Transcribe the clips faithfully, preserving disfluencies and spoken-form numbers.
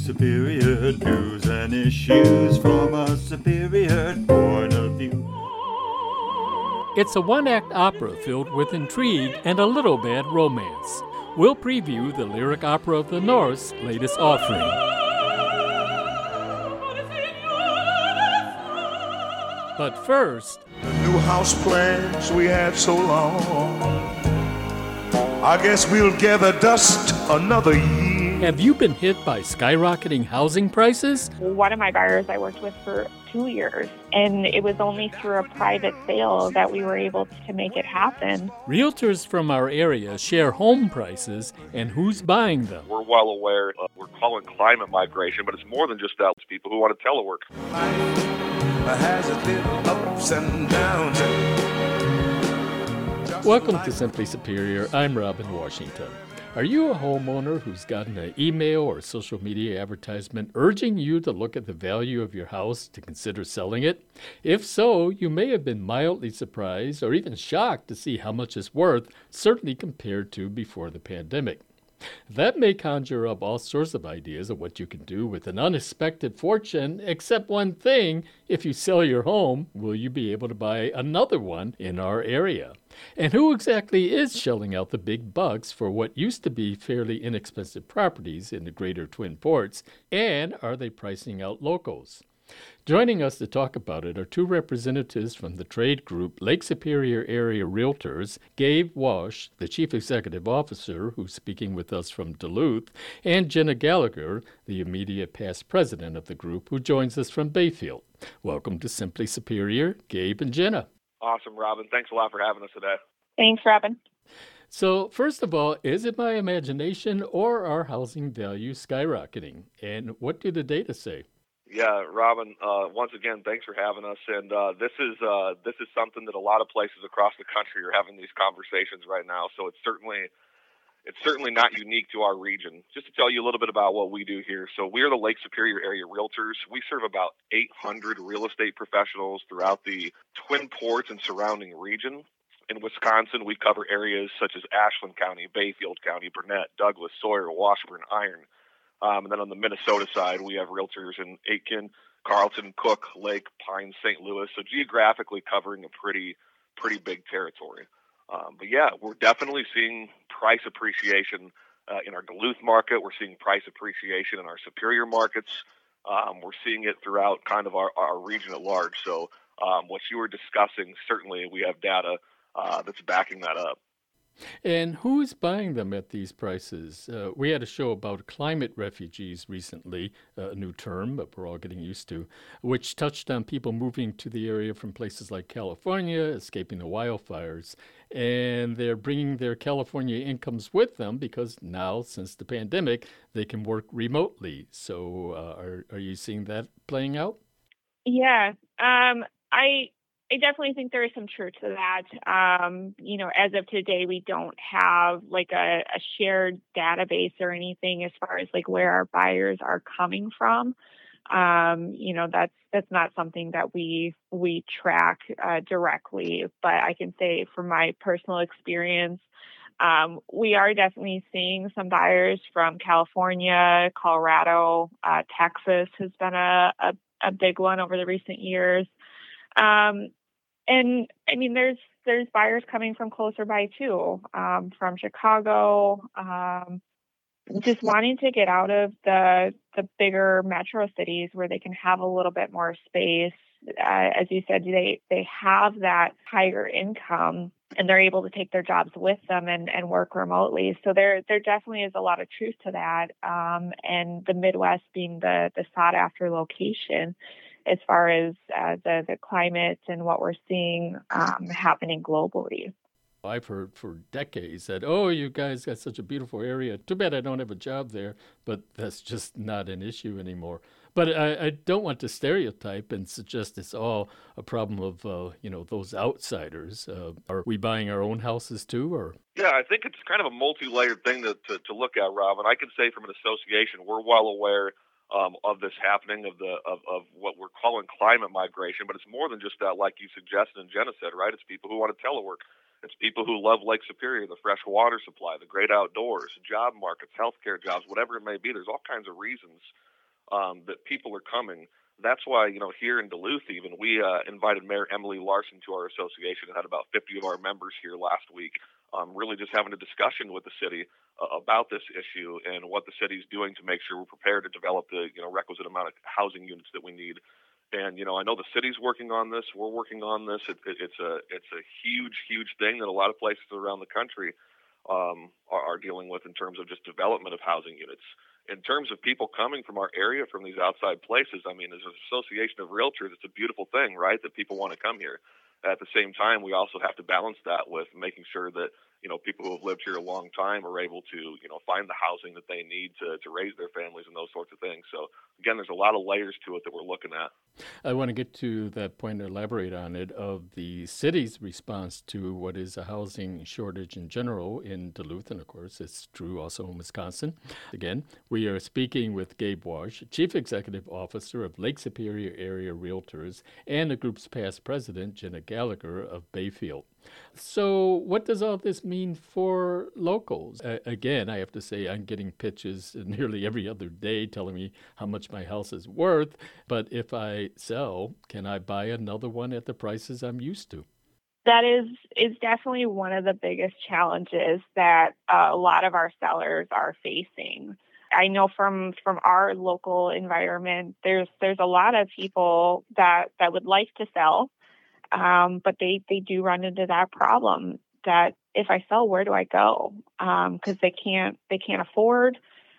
Superior, news and issues from a superior point of view. It's a one-act opera filled with intrigue and a little bad romance. We'll preview the lyric opera of the North's latest offering. But first, the new house plans we had so long, I guess we'll gather dust another year. Have you been hit by skyrocketing housing prices? One of my buyers I worked with for two years, and it was only through a private sale that we were able to make it happen. Realtors from our area share home prices and who's buying them. We're well aware of we're calling climate migration, but it's more than just that. It's people who want to telework. Life has its little ups and downs. Welcome to Simply Superior. I'm Robin Washington. Are you a homeowner who's gotten an email or social media advertisement urging you to look at the value of your house to consider selling it? If so, you may have been mildly surprised or even shocked to see how much it's worth, certainly compared to before the pandemic. That may conjure up all sorts of ideas of what you can do with an unexpected fortune, except one thing: if you sell your home, will you be able to buy another one in our area? And who exactly is shelling out the big bucks for what used to be fairly inexpensive properties in the greater Twin Ports, and are they pricing out locals? Joining us to talk about it are two representatives from the trade group Lake Superior Area Realtors, Gabe Walsh, the Chief Executive Officer, who's speaking with us from Duluth, and Jenna Gallagher, the immediate past president of the group, who joins us from Bayfield. Welcome to Simply Superior, Gabe and Jenna. Awesome, Robin. Thanks a lot for having us today. Thanks, Robin. So, first of all, is it my imagination or are housing values skyrocketing? And what do the data say? Yeah, Robin, uh, once again, thanks for having us. And uh, this is uh, this is something that a lot of places across the country are having these conversations right now. So it's certainly it's certainly not unique to our region. Just to tell you a little bit about what we do here. So we're the Lake Superior Area Realtors. We serve about eight hundred real estate professionals throughout the Twin Ports and surrounding region. In Wisconsin, we cover areas such as Ashland County, Bayfield County, Burnett, Douglas, Sawyer, Washburn, Iron. Um, and then on the Minnesota side, we have realtors in Aitkin, Carlton, Cook, Lake, Pine, Saint Louis. So geographically covering a pretty, pretty big territory. Um, but yeah, we're definitely seeing price appreciation uh, in our Duluth market. We're seeing price appreciation in our Superior markets. Um, we're seeing it throughout kind of our, our region at large. So um, what you were discussing, certainly we have data uh, that's backing that up. And who's buying them at these prices? Uh, we had a show about climate refugees recently, uh, a new term that we're all getting used to, which touched on people moving to the area from places like California, escaping the wildfires. And they're bringing their California incomes with them because now, since the pandemic, they can work remotely. So uh, are, are you seeing that playing out? Yeah, um, I... I definitely think there is some truth to that. Um, you know, as of today, we don't have like a, a shared database or anything as far as like where our buyers are coming from. Um, you know, that's that's not something that we we track uh, directly. But I can say from my personal experience, um, we are definitely seeing some buyers from California, Colorado, uh, Texas has been a, a, a big one over the recent years. Um, And I mean, there's there's buyers coming from closer by too, um, from Chicago, um, just wanting to get out of the the bigger metro cities where they can have a little bit more space. Uh, as you said, they they have that higher income and they're able to take their jobs with them and, and work remotely. So there there definitely is a lot of truth to that. Um, and the Midwest being the the sought after location as far as uh, the, the climate and what we're seeing um, happening globally. I've heard for decades that, oh, you guys got such a beautiful area. Too bad I don't have a job there, but that's just not an issue anymore. But I, I don't want to stereotype and suggest it's all a problem of, uh, you know, those outsiders. Uh, are we buying our own houses too, or? Yeah, I think it's kind of a multi-layered thing to, to, to look at, Robin. I can say from an association, we're well aware Um, of this happening of the of, of what we're calling climate migration, but it's more than just that, like you suggested and Jenna said, right? It's people who want to telework. It's people who love Lake Superior, the fresh water supply, the great outdoors, job markets, healthcare jobs, whatever it may be. There's all kinds of reasons um, that people are coming. That's why, you know, here in Duluth, even we uh, invited Mayor Emily Larson to our association and had about fifty of our members here last week, um, really just having a discussion with the city uh, about this issue and what the city's doing to make sure we're prepared to develop the, you know, requisite amount of housing units that we need. And, you know, I know the city's working on this. We're working on this. It, it, it's a it's a huge, huge thing that a lot of places around the country um, are, are dealing with in terms of just development of housing units. In terms of people coming from our area, from these outside places, I mean, as an association of realtors, it's a beautiful thing, right, that people want to come here. At the same time, we also have to balance that with making sure that, you know, people who have lived here a long time are able to, you know, find the housing that they need to, to raise their families and those sorts of things. So, again, there's a lot of layers to it that we're looking at. I want to get to that point and elaborate on it of the city's response to what is a housing shortage in general in Duluth, and of course it's true also in Wisconsin. Again, we are speaking with Gabe Wash, Chief Executive Officer of Lake Superior Area Realtors, and the group's past president, Jenna Gallagher of Bayfield. So what does all this mean for locals? Uh, again, I have to say I'm getting pitches nearly every other day telling me how much my house is worth. But if I sell, can I buy another one at the prices I'm used to? That is is definitely one of the biggest challenges that uh, a lot of our sellers are facing. I know from from our local environment, there's there's a lot of people that, that would like to sell. Um, but they, they do run into that problem that if I sell, where do I go? Um, cause they can't, they can't afford,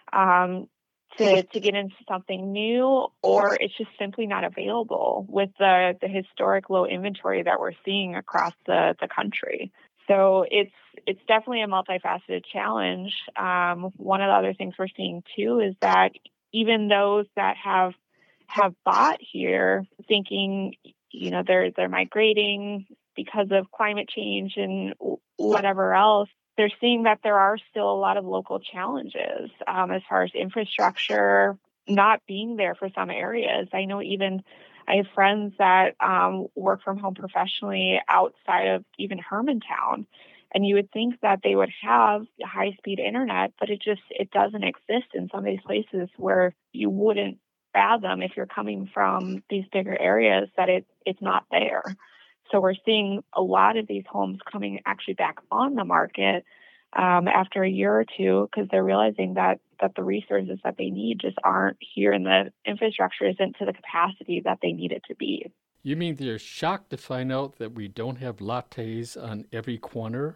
um, to, to get into something new, or it's just simply not available with the, the historic low inventory that we're seeing across the, the country. So it's, it's definitely a multifaceted challenge. Um, one of the other things we're seeing too is that even those that have, have bought here thinking, you know, they're they're migrating because of climate change and whatever else, they're seeing that there are still a lot of local challenges um, as far as infrastructure not being there for some areas. I know even I have friends that um, work from home professionally outside of even Hermantown, and you would think that they would have high-speed internet, but it just it doesn't exist in some of these places where you wouldn't fathom if you're coming from these bigger areas that it it's not there. So we're seeing a lot of these homes coming actually back on the market um, after a year or two because they're realizing that that the resources that they need just aren't here and the infrastructure isn't to the capacity that they need it to be. You mean they're shocked to find out that we don't have lattes on every corner?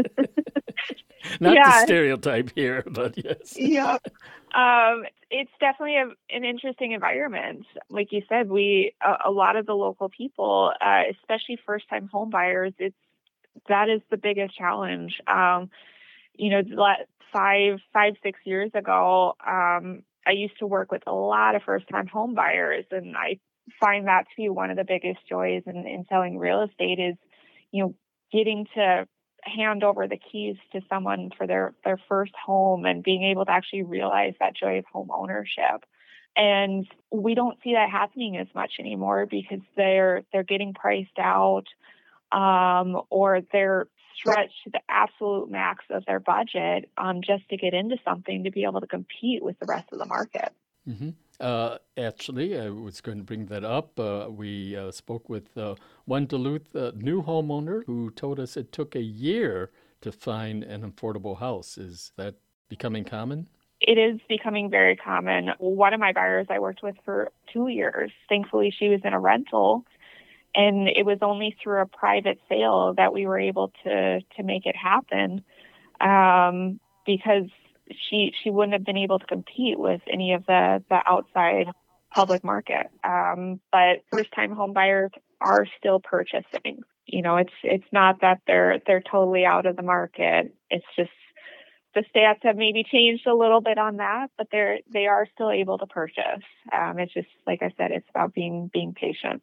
Not yeah. the stereotype here, but yes. Yeah. Um, it's definitely a, an interesting environment. Like you said, we a, a lot of the local people, uh, especially first-time home buyers, it's that is the biggest challenge. Um, you know, five, five, six years ago, um, I used to work with a lot of first-time home buyers, and I find that to be one of the biggest joys in, in selling real estate is, you know, getting to hand over the keys to someone for their, their first home and being able to actually realize that joy of home ownership. And we don't see that happening as much anymore because they're they're getting priced out um, or they're stretched to the absolute max of their budget um, just to get into something to be able to compete with the rest of the market. Mm-hmm. Uh, actually, I was going to bring that up. Uh, we uh, spoke with uh, one Duluth uh, new homeowner who told us it took a year to find an affordable house. Is that becoming common? It is becoming very common. One of my buyers I worked with for two years. Thankfully, she was in a rental, and it was only through a private sale that we were able to to make it happen um, because she she wouldn't have been able to compete with any of the, the outside public market. Um, but first-time home buyers are still purchasing. You know, it's it's not that they're they're totally out of the market. It's just the stats have maybe changed a little bit on that, but they're they are still able to purchase. Um, it's just like I said, it's about being being patient.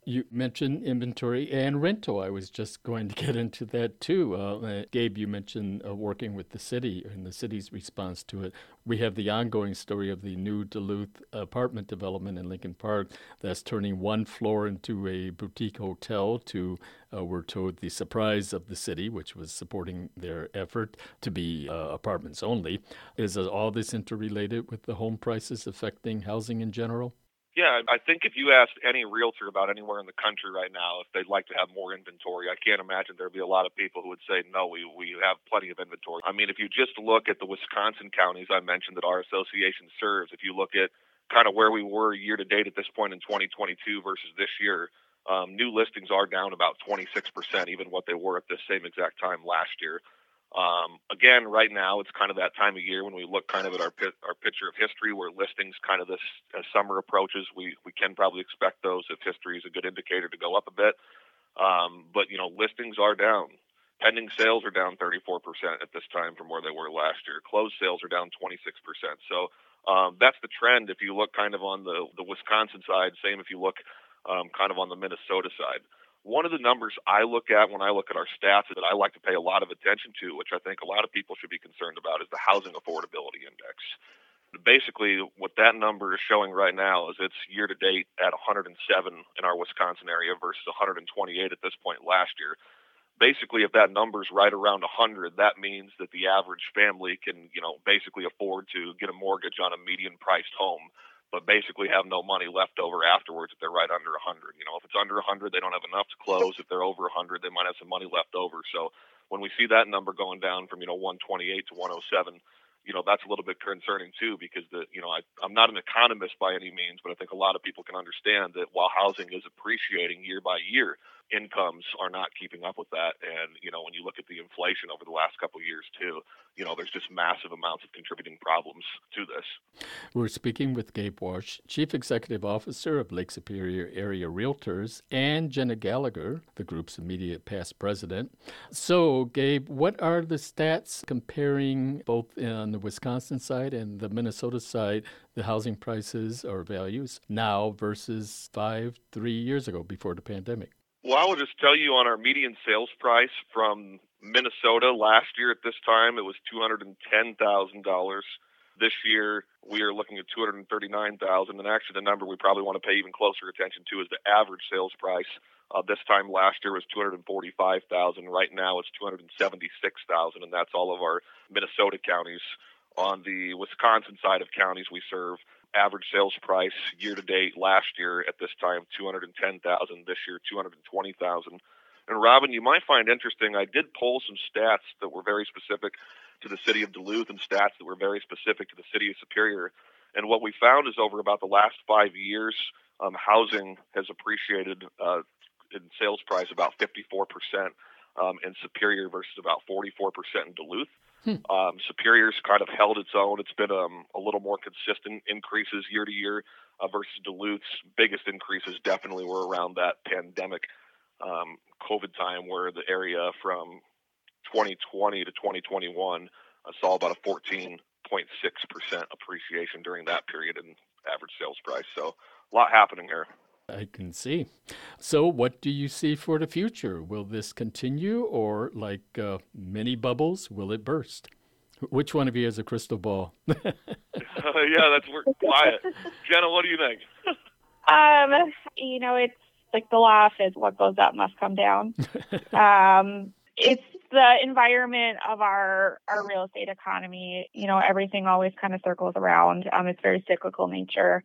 You mentioned inventory and rental. I was just going to get into that too. Uh, Gabe, you mentioned uh, working with the city and the city's response to it. We have the ongoing story of the new Duluth apartment development in Lincoln Park that's turning one floor into a boutique hotel to, uh, we're told, the surprise of the city, which was supporting their effort to be uh, apartments only. Is uh, all this interrelated with the home prices affecting housing in general? Yeah, I think if you asked any realtor about anywhere in the country right now if they'd like to have more inventory, I can't imagine there'd be a lot of people who would say, no, we, we have plenty of inventory. I mean, if you just look at the Wisconsin counties I mentioned that our association serves, if you look at kind of where we were year to date at this point in twenty twenty-two versus this year, um, new listings are down about twenty-six percent, even what they were at this same exact time last year. Um, again, right now, it's kind of that time of year when we look kind of at our our picture of history where listings kind of this as summer approaches, we, we can probably expect those if history is a good indicator to go up a bit. Um, but, you know, listings are down. Pending sales are down thirty-four percent at this time from where they were last year. Closed sales are down twenty-six percent. So um, that's the trend if you look kind of on the, the Wisconsin side, same if you look um, kind of on the Minnesota side. One of the numbers I look at when I look at our stats that I like to pay a lot of attention to, which I think a lot of people should be concerned about, is the Housing Affordability Index. Basically, what that number is showing right now is it's year-to-date at one hundred seven in our Wisconsin area versus one hundred twenty-eight at this point last year. Basically, if that number's right around one hundred, that means that the average family can, you know, basically afford to get a mortgage on a median-priced home, but basically have no money left over afterwards if they're right under one hundred. You know, if it's under one hundred, they don't have enough to close. If they're over one hundred, they might have some money left over. So when we see that number going down from, you know, one twenty-eight to one oh seven, you know, that's a little bit concerning too, because the, you know, I, I'm not an economist by any means, but I think a lot of people can understand that while housing is appreciating year by year, incomes are not keeping up with that. And, you know, when you look at the inflation over the last couple of years too, you know, there's just massive amounts of contributing problems to this. We're speaking with Gabe Warsh, Chief Executive Officer of Lake Superior Area Realtors, and Jenna Gallagher, the group's immediate past president. So, Gabe, what are the stats comparing both on the Wisconsin side and the Minnesota side, the housing prices or values now versus five, three years ago before the pandemic? Well, I will just tell you on our median sales price from Minnesota last year at this time, it was two hundred ten thousand dollars. This year, we are looking at two hundred thirty-nine thousand dollars. And actually, the number we probably want to pay even closer attention to is the average sales price. Uh, this time last year was two hundred forty-five thousand dollars. Right now, it's two hundred seventy-six thousand dollars, and that's all of our Minnesota counties. On the Wisconsin side of counties we serve, average sales price year to date last year at this time two hundred ten thousand dollars, this year two hundred twenty thousand dollars. And Robin, you might find interesting, I did pull some stats that were very specific to the city of Duluth and stats that were very specific to the city of Superior. And what we found is over about the last five years, um, housing has appreciated uh, in sales price about fifty-four percent um, in Superior versus about forty-four percent in Duluth. Hmm. Um, Superior's kind of held its own. It's been um, a little more consistent increases year to year uh, versus Duluth's biggest increases definitely were around that pandemic um, COVID time, where the area from twenty twenty to twenty twenty-one uh, saw about a fourteen point six percent appreciation during that period in average sales price. So a lot happening here. I can see. So what do you see for the future? Will this continue, or like uh, mini bubbles, will it burst? Which one of you has a crystal ball? uh, yeah, that's we're quiet. Jenna, what do you think? Um, you know, it's like the law is what goes up must come down. um, it's the environment of our, our real estate economy. You know, everything always kind of circles around. Um, it's very cyclical nature.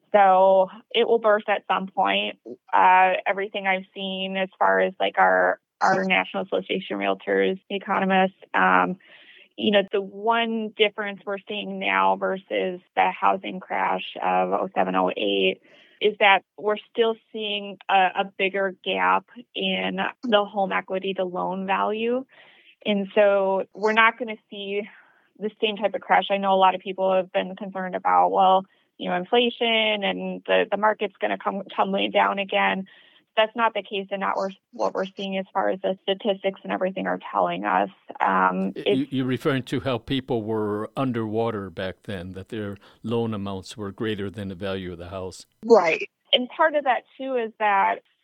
So it will burst at some point. Uh, everything I've seen as far as like our, our National Association of Realtors, economists, um, you know, the one difference we're seeing now versus the housing crash of oh seven, oh eight is that we're still seeing a, a bigger gap in the home equity to loan value. And so we're not going to see the same type of crash. I know a lot of people have been concerned about, well, you know, inflation and the, the market's going to come tumbling down again. That's not the case, and not what we're seeing as far as the statistics and everything are telling us. Um, you, you're referring to how people were underwater back then, that their loan amounts were greater than the value of the house. Right. And part of that, too, is that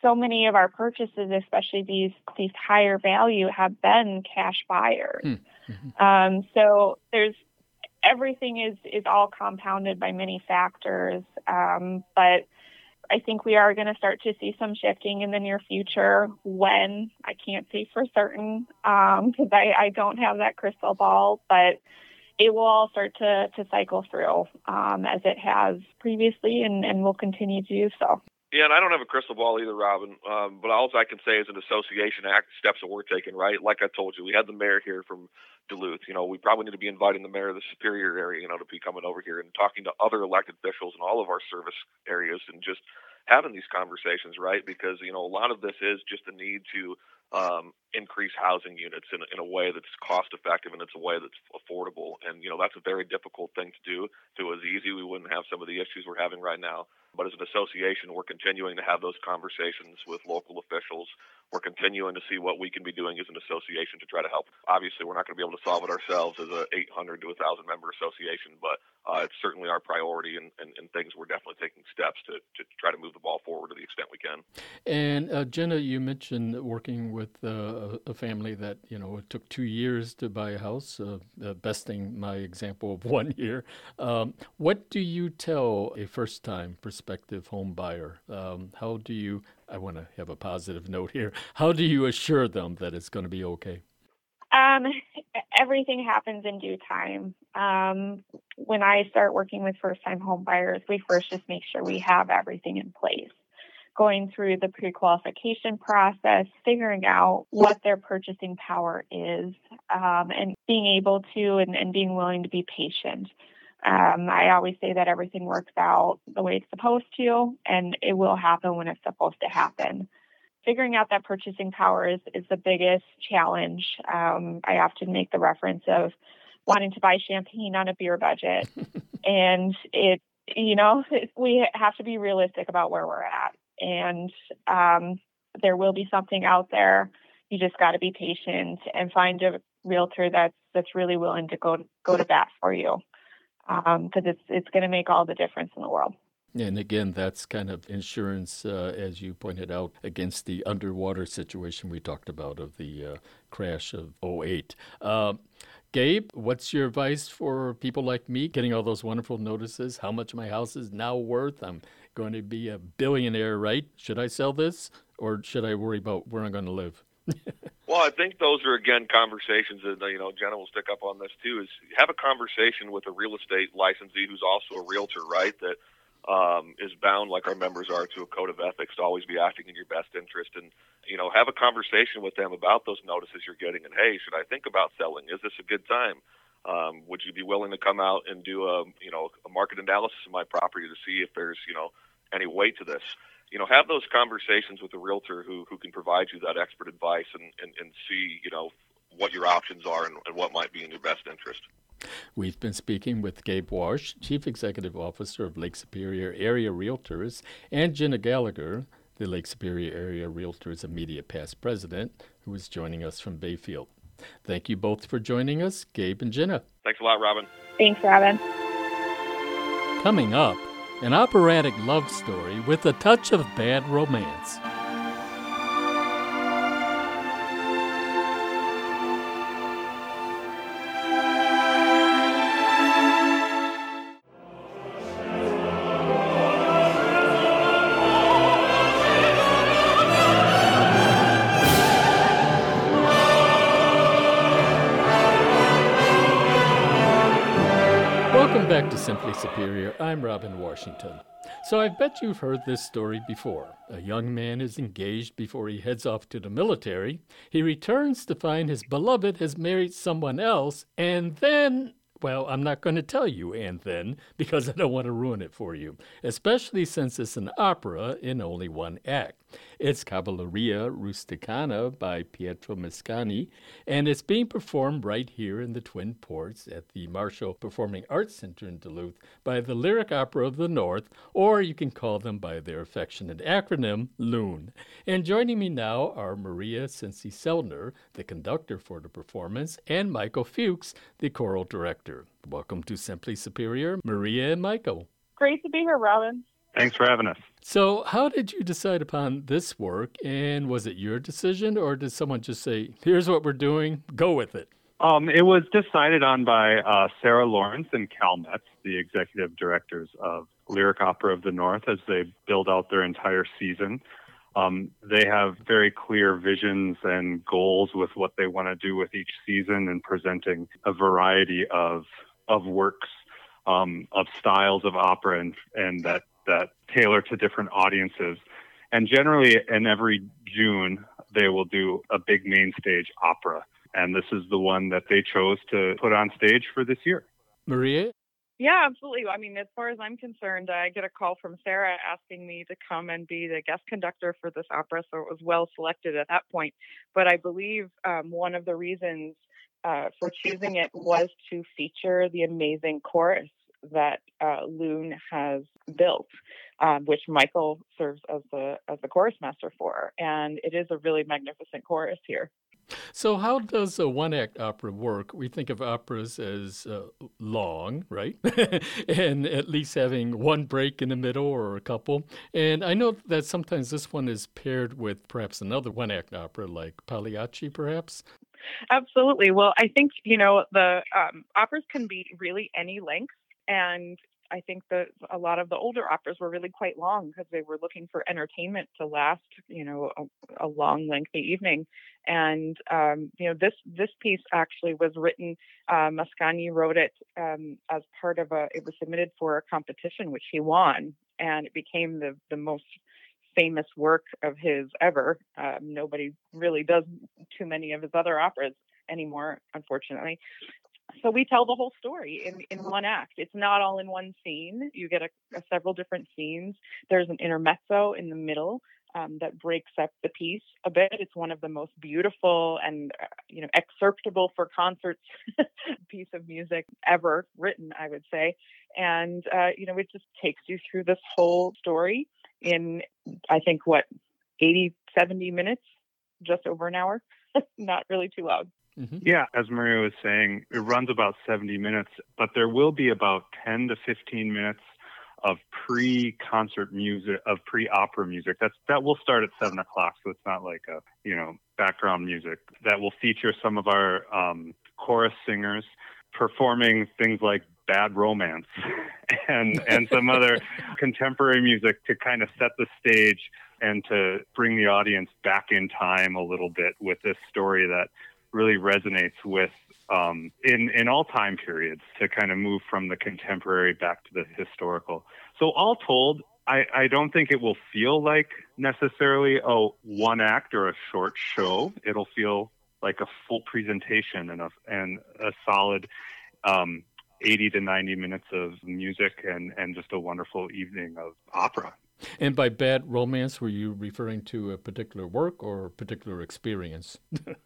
so many of our purchases, especially these these higher value, have been cash buyers. Mm-hmm. Um, so there's everything is is all compounded by many factors, um, but I think we are going to start to see some shifting in the near future. When, I can't say for certain, because um, I, I don't have that crystal ball, but it will all start to, to cycle through um, as it has previously and, and will continue to do so. Yeah, and I don't have a crystal ball either, Robin, um, but all I can say is an association act steps that we're taking, right? Like I told you, we had the mayor here from Duluth. You know, we probably need to be inviting the mayor of the Superior area, you know, to be coming over here and talking to other elected officials in all of our service areas and just having these conversations, right? Because, you know, a lot of this is just a need to um, increase housing units in, in a way that's cost effective and it's a way that's affordable. And, you know, that's a very difficult thing to do. If it was easy, we wouldn't have some of the issues we're having right now. But as an association, we're continuing to have those conversations with local officials. We're continuing to see what we can be doing as an association to try to help. Obviously, we're not going to be able to solve it ourselves as a eight hundred to one thousand member association, but uh, it's certainly our priority and, and, and things we're definitely taking steps to, to try to move the ball forward to the extent we can. And uh, Jenna, you mentioned working with uh, a family that, you know, it took two years to buy a house, uh, uh, besting my example of one year. Um, what do you tell a first-time prospective home buyer? Um, how do you, I want to have a positive note here, how do you assure them that it's going to be okay? Um, everything happens in due time. Um, when I start working with first-time home buyers, we first just make sure we have everything in place. Going through the pre-qualification process, figuring out what their purchasing power is, um, and being able to and, and being willing to be patient. Um, I always say that everything works out the way it's supposed to, and it will happen when it's supposed to happen. Figuring out that purchasing power is, is the biggest challenge. Um, I often make the reference of wanting to buy champagne on a beer budget. And it, you know, we have to be realistic about where we're at. And um, there will be something out there. You just got to be patient and find a realtor that's that's really willing to go go to bat for you, because um, it's it's going to make all the difference in the world. And again, that's kind of insurance, uh, as you pointed out, against the underwater situation we talked about of the uh, crash of oh eight. Uh, Gabe, what's your advice for people like me getting all those wonderful notices? How much my house is now worth? I'm going to be a billionaire, right? Should I sell this, or should I worry about where I'm going to live? Well, I think those are, again, conversations that, you know, Jenna will stick up on this too, is have a conversation with a real estate licensee who's also a realtor, right? That um, is bound, like our members are, to a code of ethics to always be acting in your best interest. And, you know, have a conversation with them about those notices you're getting. And, hey, should I think about selling? Is this a good time? Um, would you be willing to come out and do a, you know, a market analysis of my property to see if there's, you know, any weight to this? You know, have those conversations with a realtor who, who can provide you that expert advice and, and, and see, you know, what your options are and, and what might be in your best interest. We've been speaking with Gabe Wash, Chief Executive Officer of Lake Superior Area Realtors, and Jenna Gallagher, the Lake Superior Area Realtors immediate past president, who is joining us from Bayfield. Thank you both for joining us, Gabe and Jenna. Thanks a lot, Robin. Thanks, Robin. Coming up, an operatic love story with a touch of bad romance. Welcome back to Simply Superior. I'm Robin Washington. So I bet you've heard this story before. A young man is engaged before he heads off to the military. He returns to find his beloved has married someone else, and then, well, I'm not going to tell you and then, because I don't want to ruin it for you, especially since it's an opera in only one act. It's Cavalleria Rusticana by Pietro Mascagni, and it's being performed right here in the Twin Ports at the Marshall Performing Arts Center in Duluth by the Lyric Opera of the North, or you can call them by their affectionate acronym, LOON. And joining me now are Maria Cincy-Seldner, the conductor for the performance, and Michael Fuchs, the choral director. Welcome to Simply Superior, Maria and Michael. Great to be here, Robin. Thanks for having us. So, how did you decide upon this work? And was it your decision, or did someone just say, here's what we're doing, go with it? Um, it was decided on by uh, Sarah Lawrence and Cal Metz, the executive directors of Lyric Opera of the North, as they build out their entire season. Um, they have very clear visions and goals with what they want to do with each season and presenting a variety of of works, um, of styles of opera and, and that, that tailor to different audiences. And generally, in every June, they will do a big main stage opera. And this is the one that they chose to put on stage for this year. Maria? Yeah, absolutely. I mean, as far as I'm concerned, I get a call from Sarah asking me to come and be the guest conductor for this opera, so it was well selected at that point. But I believe um, one of the reasons uh, for choosing it was to feature the amazing chorus that uh, Loon has built, um, which Michael serves as the as the chorus master for, and it is a really magnificent chorus here. So how does a one-act opera work? We think of operas as uh, long, right? And at least having one break in the middle or a couple. And I know that sometimes this one is paired with perhaps another one-act opera like Pagliacci, perhaps? Absolutely. Well, I think, you know, the um, operas can be really any length. And I think that a lot of the older operas were really quite long because they were looking for entertainment to last, you know, a, a long, lengthy evening. And, um, you know, this this piece actually was written, uh, Mascagni wrote it um, as part of a, it was submitted for a competition, which he won. And it became the, the most famous work of his ever. Um, nobody really does too many of his other operas anymore, unfortunately. So we tell the whole story in, in one act. It's not all in one scene. You get a, a several different scenes. There's an intermezzo in the middle um, that breaks up the piece a bit. It's one of the most beautiful and, uh, you know, excerptable for concerts piece of music ever written, I would say. And, uh, you know, it just takes you through this whole story in, I think, what, eighty, seventy minutes, just over an hour. Not really too loud. Mm-hmm. Yeah, as Maria was saying, it runs about seventy minutes, but there will be about ten to fifteen minutes of pre-concert music, of pre-opera music. That's that will start at seven o'clock, so it's not like a you know background music. That will feature some of our um, chorus singers performing things like Bad Romance and and some other contemporary music to kind of set the stage and to bring the audience back in time a little bit with this story that really resonates with um, in, in all time periods to kind of move from the contemporary back to the historical. So all told, I, I don't think it will feel like necessarily a one act or a short show. It'll feel like a full presentation and a, and a solid um, eighty to ninety minutes of music and, and just a wonderful evening of opera. And by Bad Romance, were you referring to a particular work or a particular experience?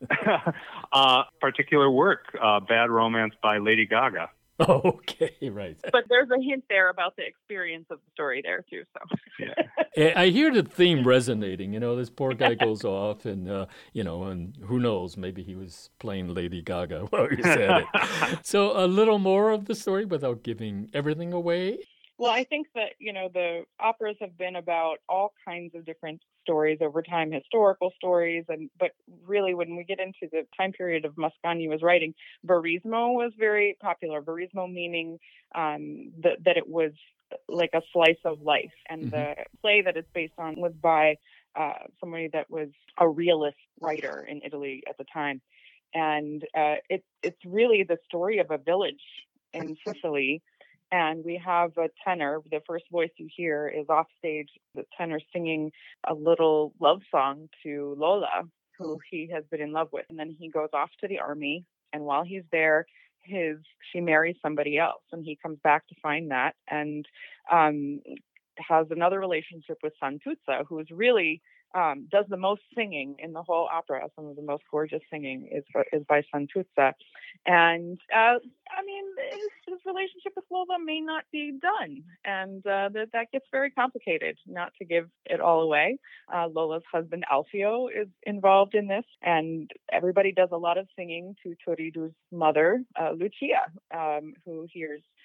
uh, particular work, uh, Bad Romance by Lady Gaga. Oh, okay, right. But there's a hint there about the experience of the story there, too. So yeah. I hear the theme resonating. You know, this poor guy goes off and, uh, you know, and who knows, maybe he was playing Lady Gaga while he said it. So a little more of the story without giving everything away. Well, I think that, you know, the operas have been about all kinds of different stories over time, historical stories. And but really, when we get into the time period of Mascagni was writing, Verismo was very popular. Verismo meaning um, that, that it was like a slice of life. And mm-hmm. the play that it's based on was by uh, somebody that was a realist writer in Italy at the time. And uh, it, it's really the story of a village in Sicily. And we have a tenor. The first voice you hear is off stage, the tenor singing a little love song to Lola, who he has been in love with. And then he goes off to the army. And while he's there, his she marries somebody else. And he comes back to find that and um, has another relationship with Santuzza, who is really um, does the most singing in the whole opera. Some of the most gorgeous singing is is by Santuzza. And, uh, I mean, his, his relationship with Lola may not be done. And uh, that, that gets very complicated, not to give it all away. Uh, Lola's husband, Alfio, is involved in this. And everybody does a lot of singing to Turiddu's mother, uh, Lucia, um, who hears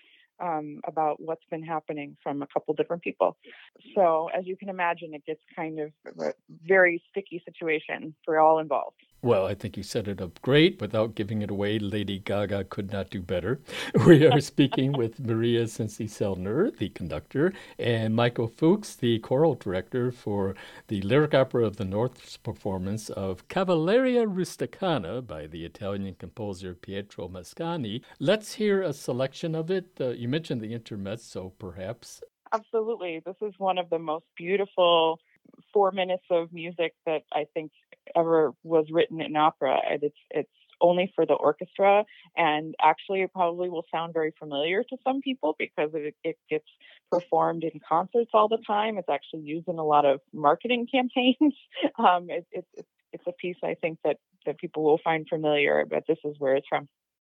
um, about what's been happening from a couple different people. So as you can imagine, it gets kind of a very sticky situation for all involved. Well, I think you set it up great. Without giving it away, Lady Gaga could not do better. We are speaking with Maria Sensi-Sellner, the conductor, and Michael Fuchs, the choral director for the Lyric Opera of the North's performance of Cavalleria Rusticana by the Italian composer Pietro Mascagni. Let's hear a selection of it. Uh, you mentioned the intermezzo, perhaps. Absolutely. This is one of the most beautiful four minutes of music that I think ever was written in opera. And it's it's only for the orchestra, and actually it probably will sound very familiar to some people because it, it gets performed in concerts all the time. It's actually used in a lot of marketing campaigns. um, it, it, it, it's a piece I think that, that people will find familiar, but this is where it's from.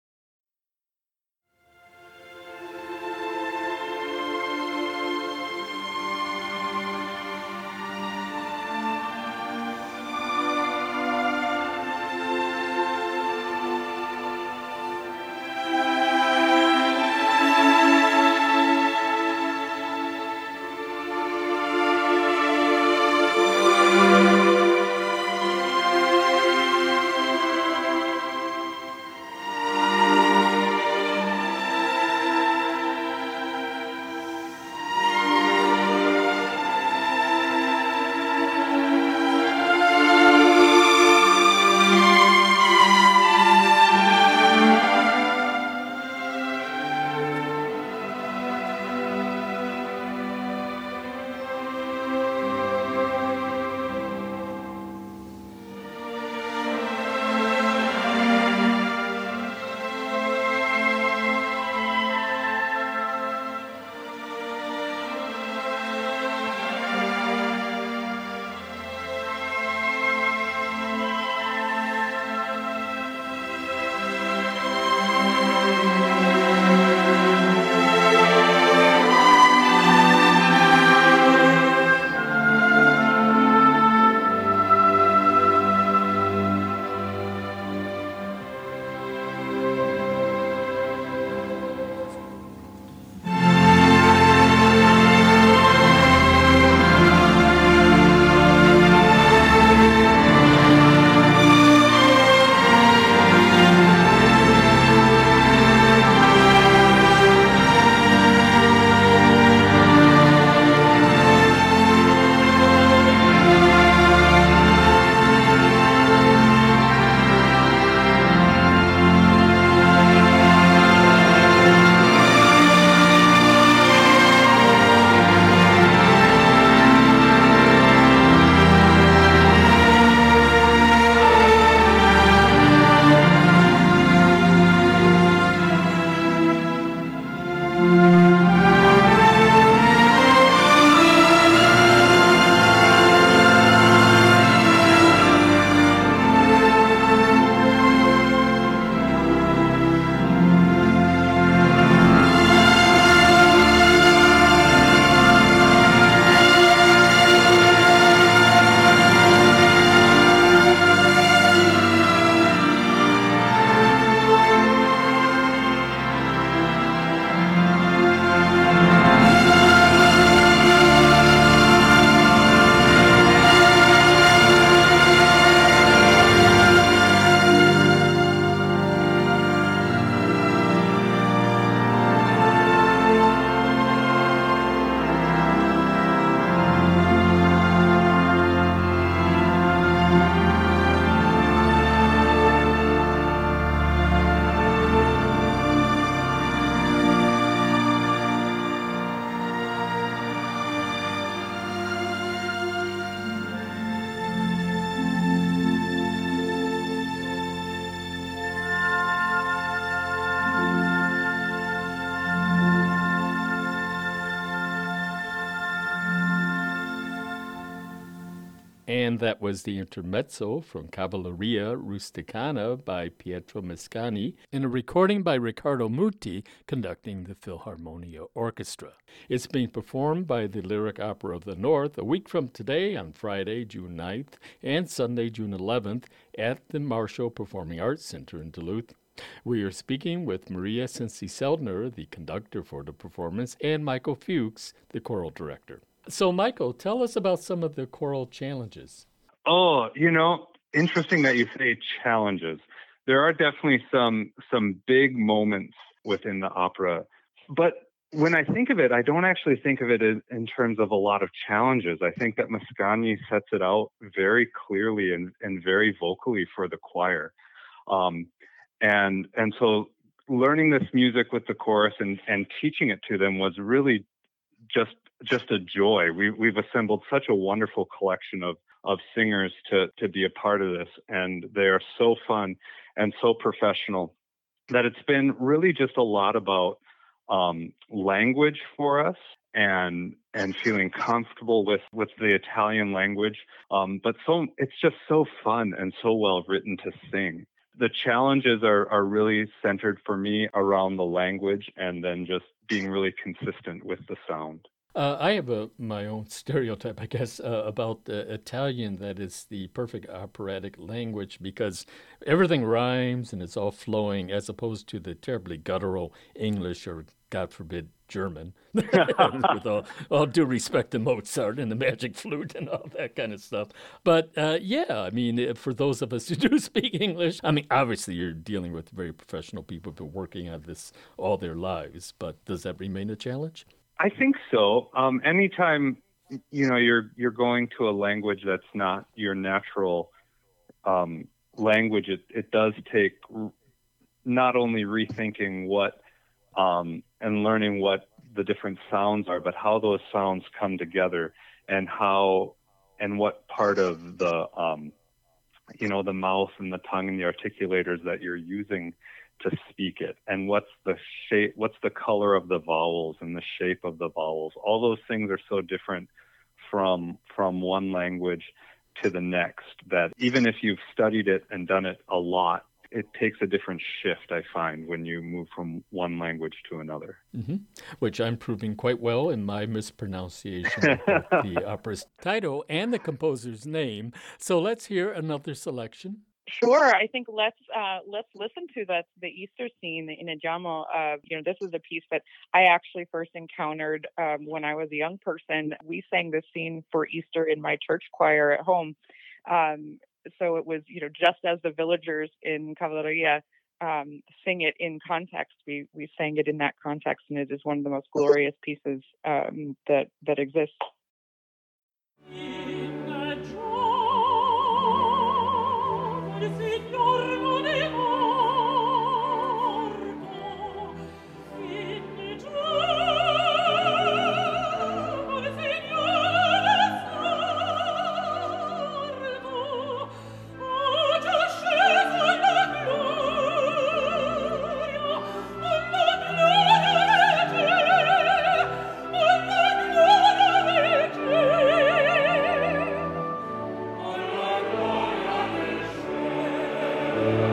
And that was the intermezzo from Cavalleria Rusticana by Pietro Mascagni in a recording by Riccardo Muti conducting the Philharmonia Orchestra. It's being performed by the Lyric Opera of the North a week from today on Friday, June ninth, and Sunday, June eleventh at the Marshall Performing Arts Center in Duluth. We are speaking with Maria Cincy-Seldner, the conductor for the performance, and Michael Fuchs, the choral director. So, Michael, tell us about some of the choral challenges. Oh, you know, interesting that you say challenges. There are definitely some some big moments within the opera, but when I think of it, I don't actually think of it in, in terms of a lot of challenges. I think that Mascagni sets it out very clearly and, and very vocally for the choir. Um, and and so learning this music with the chorus and, and teaching it to them was really just just a joy. We, we've assembled such a wonderful collection of, of singers to, to be a part of this, and they are so fun and so professional that it's been really just a lot about um, language for us and and feeling comfortable with, with the Italian language. Um, but so it's just so fun and so well written to sing. The challenges are, are really centered for me around the language and then just being really consistent with the sound. Uh, I have a, my own stereotype, I guess, uh, about uh, Italian, that it's the perfect operatic language because everything rhymes and it's all flowing, as opposed to the terribly guttural English or, God forbid, German, with all, all due respect to Mozart and the magic flute and all that kind of stuff. But uh, yeah, I mean, for those of us who do speak English, I mean, obviously you're dealing with very professional people who've been working on this all their lives, but does that remain a challenge? I think so. Um, anytime, you know, you're you're going to a language that's not your natural um, language, it, it does take r- not only rethinking what um, and learning what the different sounds are, but how those sounds come together and how and what part of the, um, you know, the mouth and the tongue and the articulators that you're using to speak it, and what's the shape, what's the color of the vowels and the shape of the vowels. All those things are so different from from one language to the next that even if you've studied it and done it a lot, it takes a different shift, I find, when you move from one language to another. Mm-hmm. Which I'm proving quite well in my mispronunciation of both the opera's title and the composer's name. So let's hear another selection. Sure. I think let's uh, let's listen to the the Easter scene in Andiamo. Uh, you know, this is a piece that I actually first encountered um, when I was a young person. We sang this scene for Easter in my church choir at home. Um, so it was, you know, just as the villagers in Cavalleria um, sing it in context, we we sang it in that context, and it is one of the most glorious pieces um, that that exists. Thank you.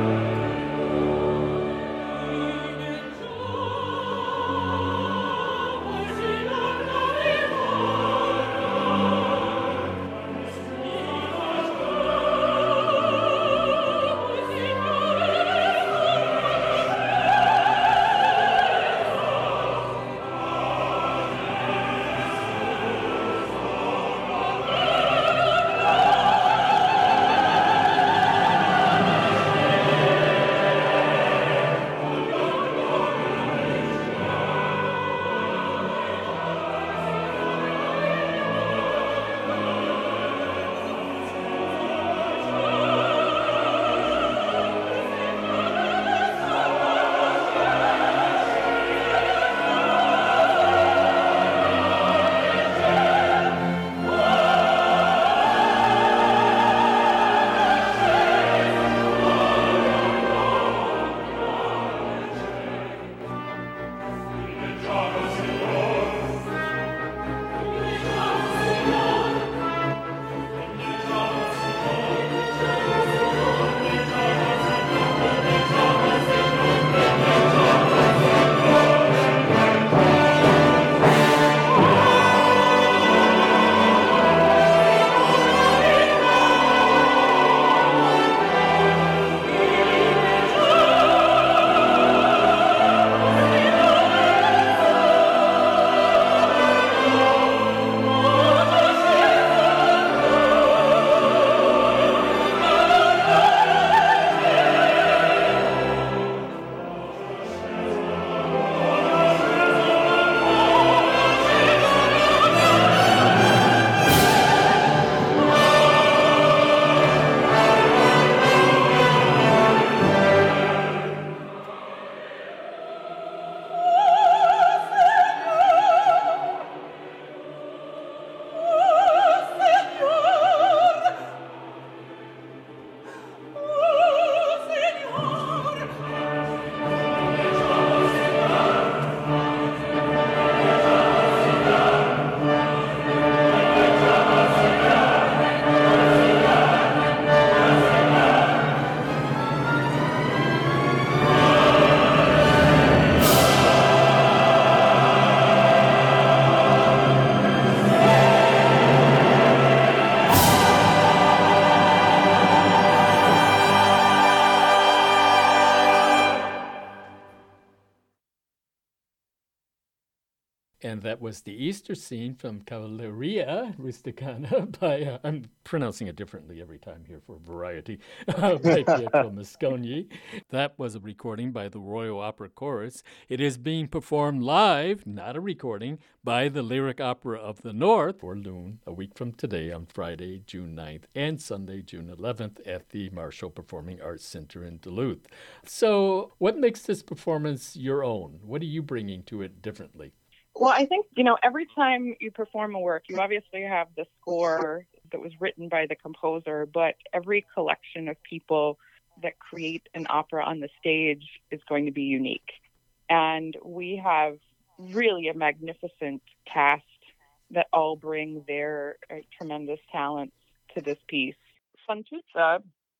And that was the Easter scene from Cavalleria Rusticana by, uh, I'm pronouncing it differently every time here for variety, uh, by Pietro Mosconi. That was a recording by the Royal Opera Chorus. It is being performed live, not a recording, by the Lyric Opera of the North for Loon a week from today on Friday, June ninth, and Sunday, June eleventh at the Marshall Performing Arts Center in Duluth. So what makes this performance your own? What are you bringing to it differently? Well, I think, you know, every time you perform a work, you obviously have the score that was written by the composer, but every collection of people that create an opera on the stage is going to be unique. And we have really a magnificent cast that all bring their uh, tremendous talents to this piece. Fantuzza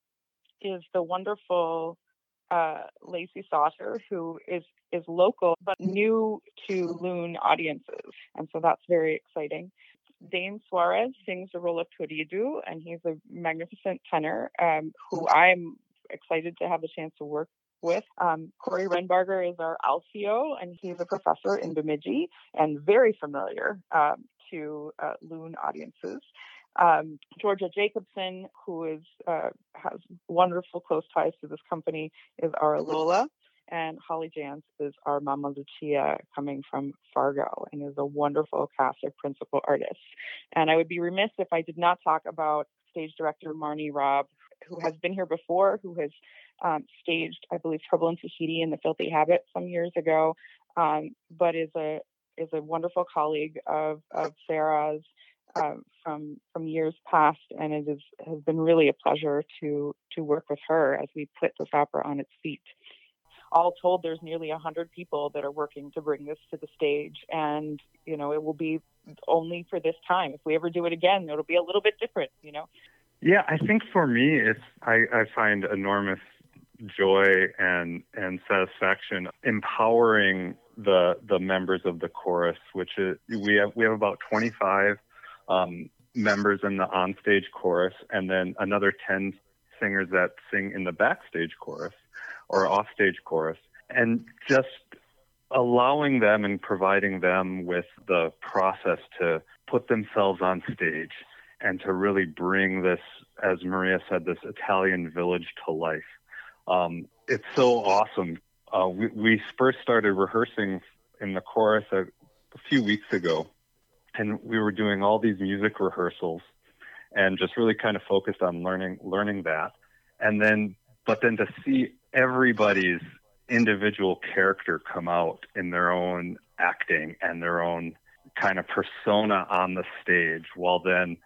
is the wonderful uh, Lacey Sauter, who is is local but new to Loon audiences, and so that's very exciting. Dane Suarez sings the role of Turídu, and he's a magnificent tenor um, who I'm excited to have the chance to work with. Um, Corey Renbarger is our Alfio, and he's a professor in Bemidji and very familiar um, to uh, Loon audiences. Um, Georgia Jacobson, who is uh, has wonderful close ties to this company, is our Lola. And Holly Jans is our Mama Lucia, coming from Fargo, and is a wonderful cast of principal artists. And I would be remiss if I did not talk about stage director Marnie Robb, who has been here before, who has um, staged, I believe, Trouble in Tahiti and The Filthy Habit some years ago, um, but is a is a wonderful colleague of, of Sarah's uh, from from years past, and it is, has been really a pleasure to to work with her as we put this opera on its feet. All told, there's nearly one hundred people that are working to bring this to the stage. And, you know, it will be only for this time. If we ever do it again, it'll be a little bit different, you know? Yeah, I think for me, it's I, I find enormous joy and and satisfaction empowering the the members of the chorus, which is we have we have about twenty-five um, members in the onstage chorus, and then another ten singers that sing in the backstage chorus or offstage chorus, and just allowing them and providing them with the process to put themselves on stage and to really bring this, as Maria said, this Italian village to life. Um, it's so awesome. Uh, we, we first started rehearsing in the chorus a, a few weeks ago, and we were doing all these music rehearsals and just really kind of focused on learning learning that. And then, but then to see everybody's individual character come out in their own acting and their own kind of persona on the stage, while then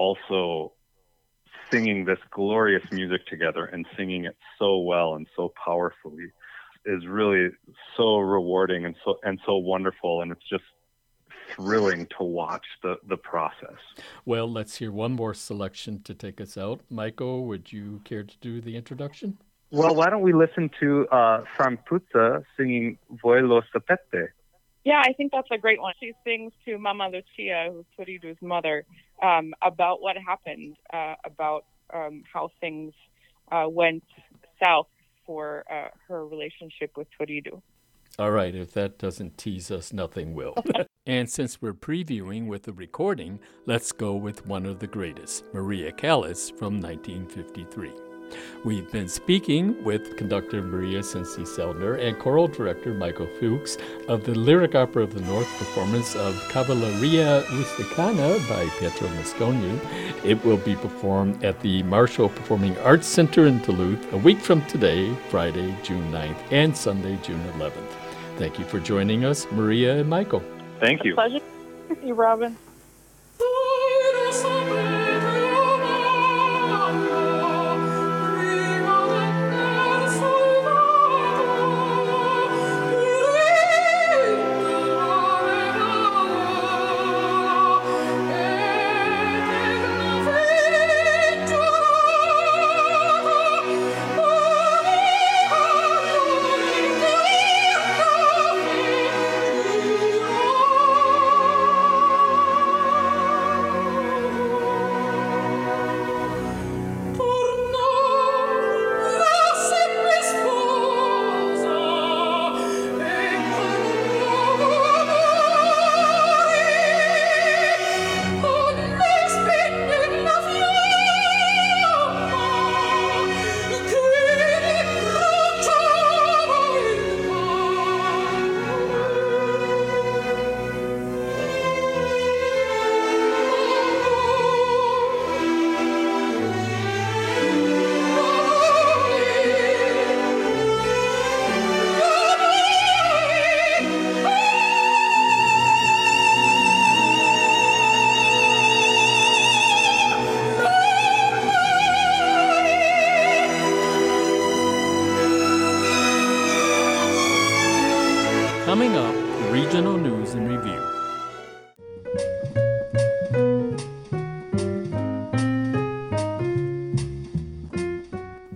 also singing this glorious music together and singing it so well and so powerfully, is really so rewarding and so and so wonderful. And it's just thrilling to watch the, the process. Well, let's hear one more selection to take us out. Michael, would you care to do the introduction? Well, why don't we listen to uh, Fantuzza singing Voi lo sapete? Yeah, I think that's a great one. She sings to Mama Lucia, who's Turídu's mother, um, about what happened, uh, about um, how things uh, went south for uh, her relationship with Turídu. All right, if that doesn't tease us, nothing will. And since we're previewing with the recording, let's go with one of the greatest, Maria Callas from nineteen fifty-three. We've been speaking with conductor Maria Sensi-Seldner and choral director Michael Fuchs of the Lyric Opera of the North performance of Cavalleria Rusticana by Pietro Mosconi. It will be performed at the Marshall Performing Arts Center in Duluth a week from today, Friday, June ninth, and Sunday, June eleventh. Thank you for joining us, Maria and Michael. Thank you. A pleasure. Thank you, Robin.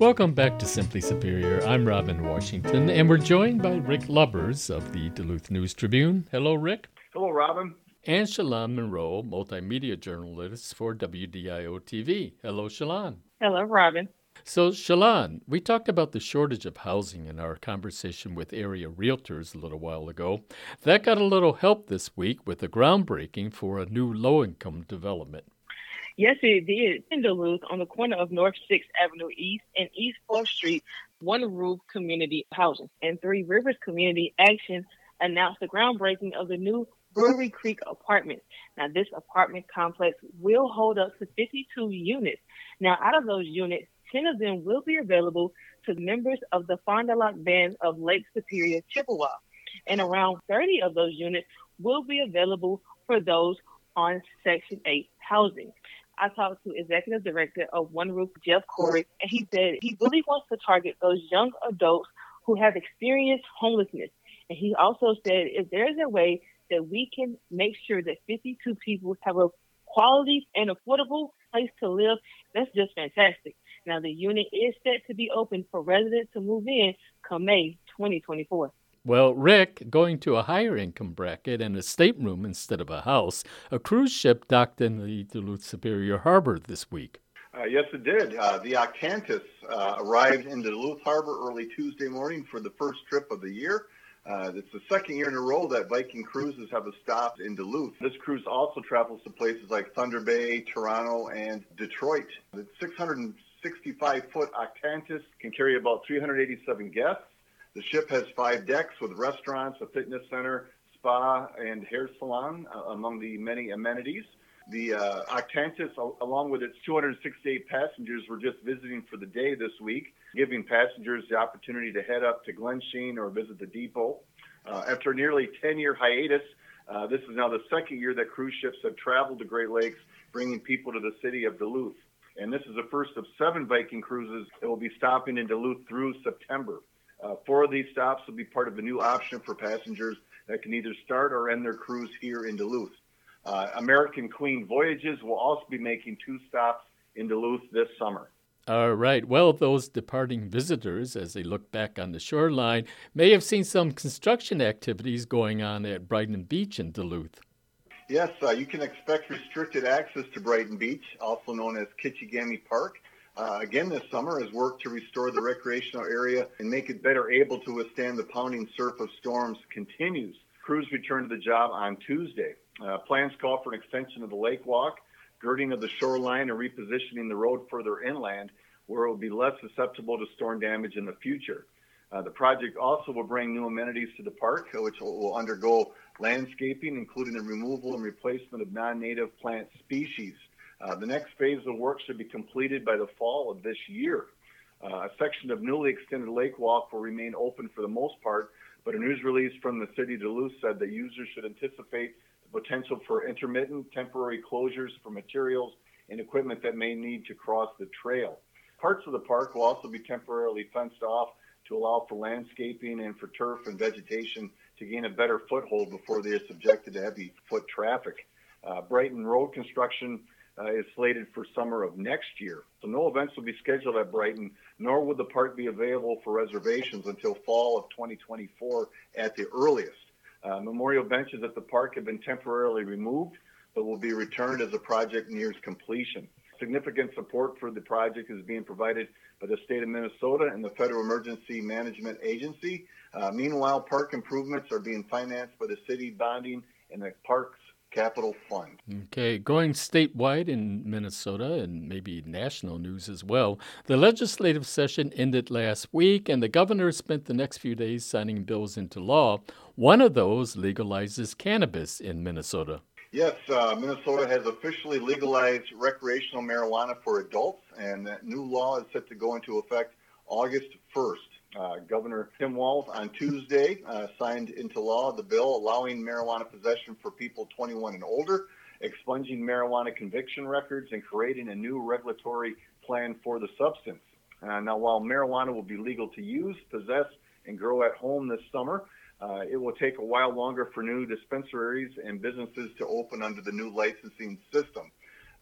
Welcome back to Simply Superior. I'm Robin Washington, and we're joined by Rick Lubbers of the Duluth News Tribune. Hello, Rick. Hello, Robin. And Shalon Monroe, multimedia journalist for W D I O T V. Hello, Shalon. Hello, Robin. So, Shalon, we talked about the shortage of housing in our conversation with area realtors a little while ago. That got a little help this week with the groundbreaking for a new low-income development. Yes, it did. In Duluth, on the corner of North sixth Avenue East and East fourth Street, One Roof Community Housing and Three Rivers Community Action announced the groundbreaking of the new Brewery Creek Apartments. Now, this apartment complex will hold up to fifty-two units. Now, out of those units, ten of them will be available to members of the Fond du Lac Band of Lake Superior, Chippewa. And around thirty of those units will be available for those on Section eight housing. I talked to Executive Director of One Roof, Jeff Corey, and he said he really wants to target those young adults who have experienced homelessness. And he also said if there's a way that we can make sure that fifty-two people have a quality and affordable place to live, that's just fantastic. Now, the unit is set to be open for residents to move in come May twenty twenty-four. Well, Rick, going to a higher income bracket and a stateroom instead of a house, a cruise ship docked in the Duluth Superior Harbor this week. Uh, yes, it did. Uh, the Octantis uh, arrived in Duluth Harbor early Tuesday morning for the first trip of the year. Uh, it's the second year in a row that Viking Cruises have a stop in Duluth. This cruise also travels to places like Thunder Bay, Toronto, and Detroit. The six hundred sixty-five foot Octantis can carry about three hundred eighty-seven guests. The ship has five decks with restaurants, a fitness center, spa, and hair salon, uh, among the many amenities. The uh, Octantis, al- along with its two hundred sixty-eight passengers, were just visiting for the day this week, giving passengers the opportunity to head up to Glensheen or visit the depot. Uh, after a nearly ten-year hiatus, uh, this is now the second year that cruise ships have traveled to Great Lakes, bringing people to the city of Duluth. And this is the first of seven Viking cruises that will be stopping in Duluth through September. Uh, four of these stops will be part of a new option for passengers that can either start or end their cruise here in Duluth. Uh, American Queen Voyages will also be making two stops in Duluth this summer. All right. Well, those departing visitors, as they look back on the shoreline, may have seen some construction activities going on at Brighton Beach in Duluth. Yes, uh, you can expect restricted access to Brighton Beach, also known as Kitchigami Park. Uh, again this summer as work to restore the recreational area and make it better able to withstand the pounding surf of storms continues. Crews return to the job on Tuesday. Uh, plans call for an extension of the lake walk, girding of the shoreline, and repositioning the road further inland where it will be less susceptible to storm damage in the future. Uh, the project also will bring new amenities to the park, which will, will undergo landscaping, including the removal and replacement of non-native plant species. Uh, the next phase of work should be completed by the fall of this year. Uh, a section of newly extended lake walk will remain open for the most part, but a news release from the city of Duluth said that users should anticipate the potential for intermittent temporary closures for materials and equipment that may need to cross the trail. Parts of the park will also be temporarily fenced off to allow for landscaping and for turf and vegetation to gain a better foothold before they are subjected to heavy foot traffic. Uh, Brighton Road construction uh, is slated for summer of next year. So no events will be scheduled at Brighton, nor will the park be available for reservations until fall of twenty twenty-four at the earliest. Uh, memorial benches at the park have been temporarily removed, but will be returned as the project nears completion. Significant support for the project is being provided by the state of Minnesota and the Federal Emergency Management Agency. Uh, meanwhile, park improvements are being financed by the city bonding and the park's capital fund. Okay, going statewide in Minnesota and maybe national news as well, the legislative session ended last week and the governor spent the next few days signing bills into law. One of those legalizes cannabis in Minnesota. Yes, uh, Minnesota has officially legalized recreational marijuana for adults, and that new law is set to go into effect August first. Uh, Governor Tim Walz on Tuesday uh, signed into law the bill allowing marijuana possession for people twenty-one and older, expunging marijuana conviction records, and creating a new regulatory plan for the substance. Uh, now, while marijuana will be legal to use, possess, and grow at home this summer, Uh, it will take a while longer for new dispensaries and businesses to open under the new licensing system.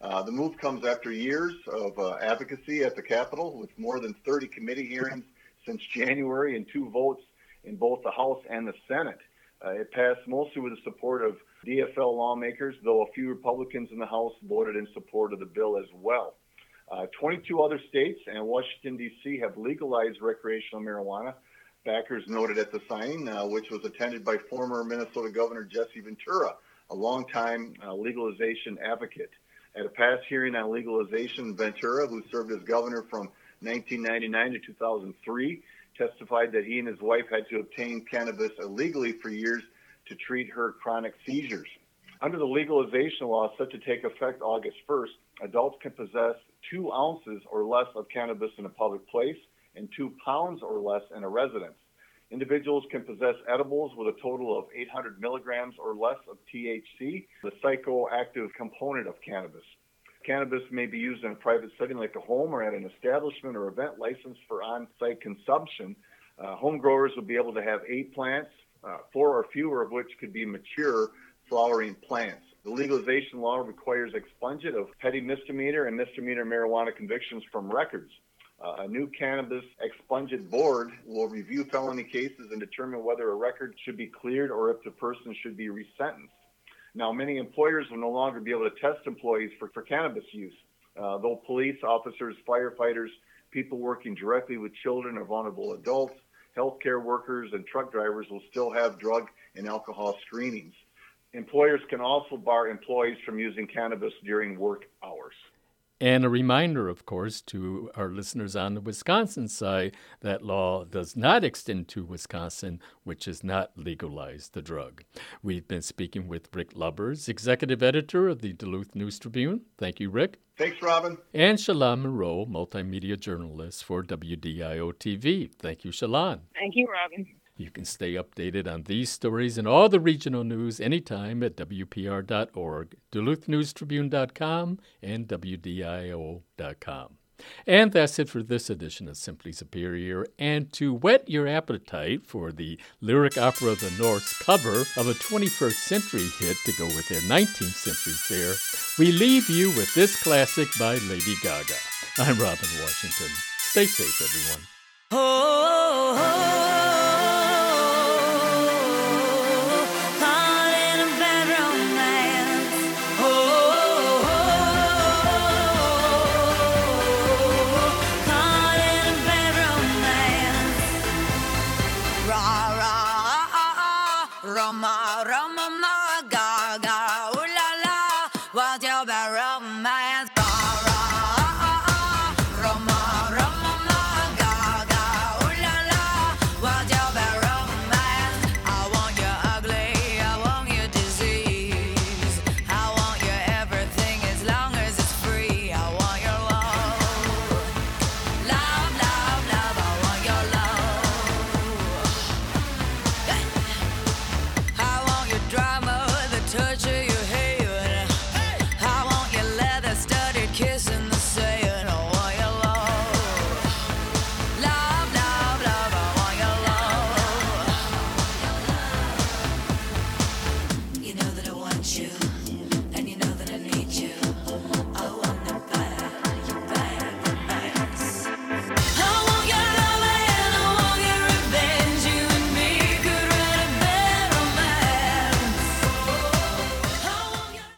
Uh, the move comes after years of uh, advocacy at the Capitol, with more than thirty committee hearings since January and two votes in both the House and the Senate. Uh, it passed mostly with the support of D F L lawmakers, though a few Republicans in the House voted in support of the bill as well. Uh, twenty-two other states and Washington, D C have legalized recreational marijuana. Backers noted at the signing, uh, which was attended by former Minnesota Governor Jesse Ventura, a longtime uh, legalization advocate. At a past hearing on legalization, Ventura, who served as governor from nineteen ninety-nine to two thousand three, testified that he and his wife had to obtain cannabis illegally for years to treat her chronic seizures. Under the legalization law set to take effect August first, adults can possess two ounces or less of cannabis in a public place and two pounds or less in a residence. Individuals can possess edibles with a total of eight hundred milligrams or less of T H C, the psychoactive component of cannabis. Cannabis may be used in a private setting like a home or at an establishment or event licensed for on-site consumption. Uh, home growers will be able to have eight plants, uh, four or fewer of which could be mature flowering plants. The legalization law requires expungement of petty misdemeanor and misdemeanor marijuana convictions from records. Uh, a new cannabis expungement board will review felony cases and determine whether a record should be cleared or if the person should be resentenced. Now, many employers will no longer be able to test employees for, for cannabis use, uh, though police officers, firefighters, people working directly with children or vulnerable adults, healthcare workers, and truck drivers will still have drug and alcohol screenings. Employers can also bar employees from using cannabis during work hours. And a reminder, of course, to our listeners on the Wisconsin side, that law does not extend to Wisconsin, which has not legalized the drug. We've been speaking with Rick Lubbers, executive editor of the Duluth News Tribune. Thank you, Rick. Thanks, Robin. And Shalon Monroe, multimedia journalist for W D I O T V. Thank you, Shalon. Thank you, Robin. You can stay updated on these stories and all the regional news anytime at W P R dot org, Duluth News Tribune dot com, and W D I O dot com. And that's it for this edition of Simply Superior. And to whet your appetite for the lyric opera of the North's cover of a twenty-first century hit to go with their nineteenth century fare, we leave you with this classic by Lady Gaga. I'm Robin Washington. Stay safe, everyone. Oh, oh, oh.